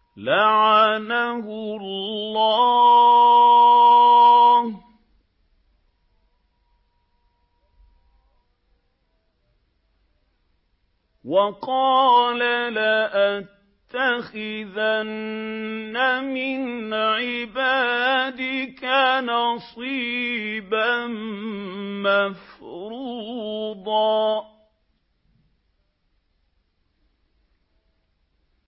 لَعَنَهُ اللَّهُ ۘ وَقَالَ لَأَتَّخِذَنَّ مِنْ عِبَادِكَ نَصِيبًا مَّفْرُوضًا